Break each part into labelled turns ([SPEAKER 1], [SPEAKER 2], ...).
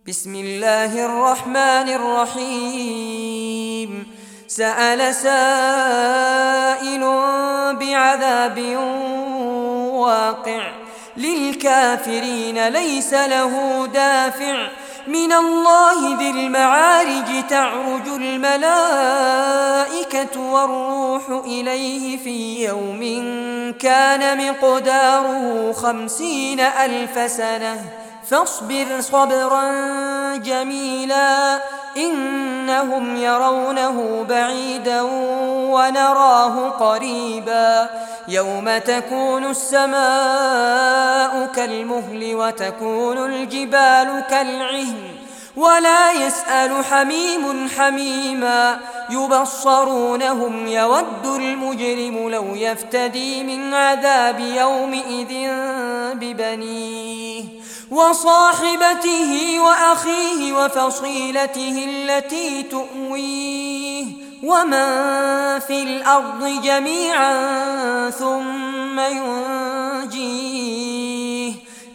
[SPEAKER 1] بسم الله الرحمن الرحيم. سأل سائل بعذاب واقع للكافرين ليس له دافع من الله ذي المعارج تعرج الملائكة والروح إليه في يوم كان مقداره 50,000 سنة فاصبر صبرا جميلا إنهم يرونه بعيدا ونراه قريبا يوم تكون السماء كالمهل وتكون الجبال كالعهن ولا يسأل حميم حميما يبصرونهم يود المجرم لو يفتدي من عذاب يومئذ ببنيه وصاحبته وأخيه وفصيلته التي تؤويه ومن في الأرض جميعا ثم ينجيه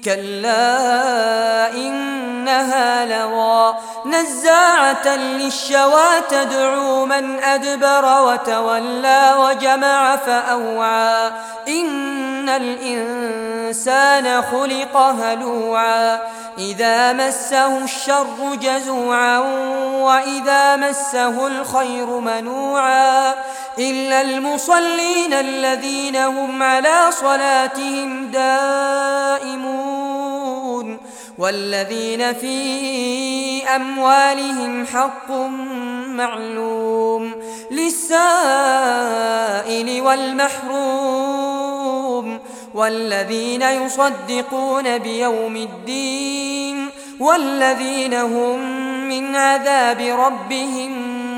[SPEAKER 1] كلا إنها لظى نزاعة للشوى تدعو من أدبر وتولى وجمع فأوعى إن الإنسان خلق هلوعا إذا مسه الشر جزوعا وإذا مسه الخير منوعا إلا المصلين الذين هم على صلاتهم دائمون والذين في أموالهم حق معلوم للسائل والمحروم والذين يصدقون بيوم الدين والذين هم من عذاب ربهم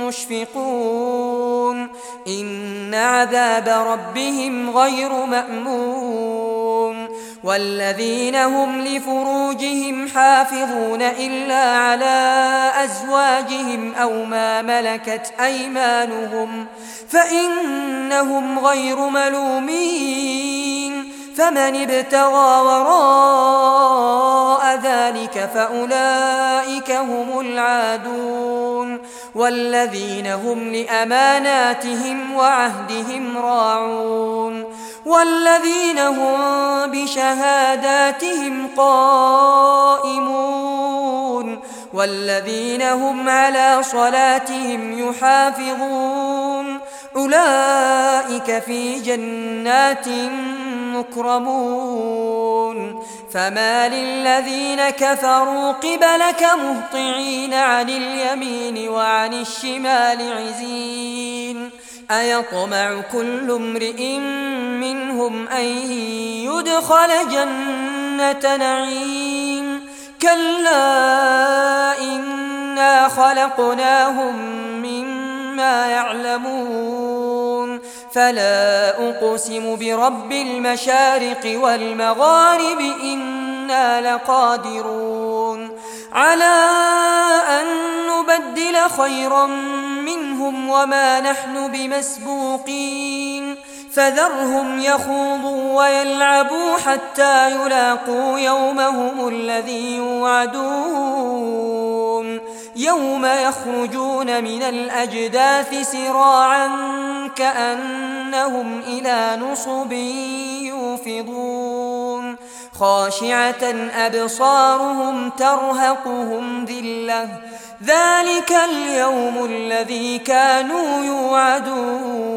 [SPEAKER 1] مشفقون إن عذاب ربهم غير مأمون والذين هم لفروجهم حافظون إلا على أزواجهم أو ما ملكت أيمانهم فإنهم غير ملومين فمن ابتغى وراء ذلك فأولئك هم العادون والذين هم لأماناتهم وعهدهم راعون والذين هم بشهاداتهم قائمون والذين هم على صلاتهم يحافظون أولئك في جنات مكرمون فما للذين كفروا قبلك مهطعين عن اليمين وعن الشمال عزين أيطمع كل امرئ منهم أن يدخل جنة نعيم كلا إنا خلقناهم مما يعلمون فلا أقسم برب المشارق والمغارب إنا لقادرون على أن نبدل خيرا منهم وما نحن بمسبوقين فذرهم يخوضوا ويلعبوا حتى يلاقوا يومهم الذي يوعدون يوم يخرجون من الأجداث سراعا كأنهم إلى نصب يوفضون خاشعة أبصارهم ترهقهم ذلة ذلك اليوم الذي كانوا يوعدون